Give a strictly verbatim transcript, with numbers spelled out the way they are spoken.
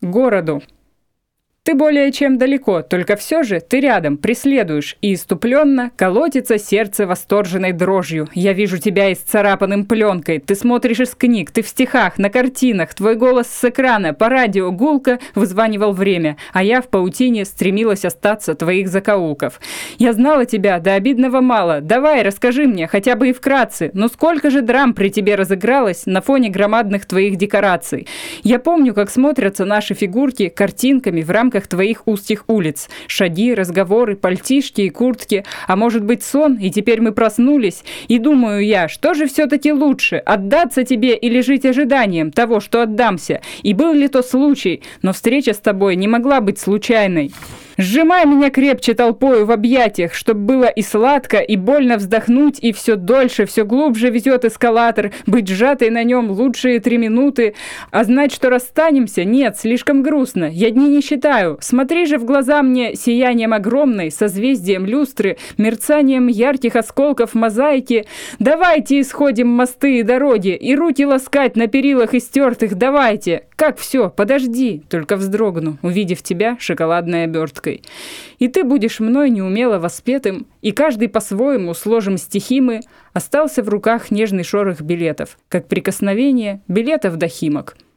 Городу. Ты более чем далеко, только все же ты рядом, преследуешь, и иступленно колотится сердце восторженной дрожью. Я вижу тебя исцарапанным пленкой, ты смотришь из книг, ты в стихах, на картинах, твой голос с экрана, по радио гулко вызванивал время, а я в паутине стремилась остаться твоих закоулков. Я знала тебя до обидного мало, давай, расскажи мне, хотя бы и вкратце, но сколько же драм при тебе разыгралось на фоне громадных твоих декораций. Я помню, как смотрятся наши фигурки картинками в рамках твоих узких улиц. Шаги, разговоры, пальтишки и куртки. А может быть сон, и теперь мы проснулись? И думаю я, что же все-таки лучше, отдаться тебе или жить ожиданием того, что отдамся? И был ли то случай? Но встреча с тобой не могла быть случайной. Сжимай меня крепче толпою в объятиях, чтоб было и сладко, и больно вздохнуть, и все дольше, все глубже везет эскалатор, быть сжатой на нем лучшие три минуты. А знать, что расстанемся, нет, слишком грустно, я дни не считаю. Смотри же в глаза мне сиянием огромной, созвездием люстры, мерцанием ярких осколков мозаики. Давайте исходим мосты и дороги, и руки ласкать на перилах истертых давайте. Как все, подожди, только вздрогну, увидев тебя шоколадной оберткой. И ты будешь мной неумело воспетым, и каждый по-своему сложим стихи мы. Остался в руках нежный шорох билетов, как прикосновение билетов до Химок.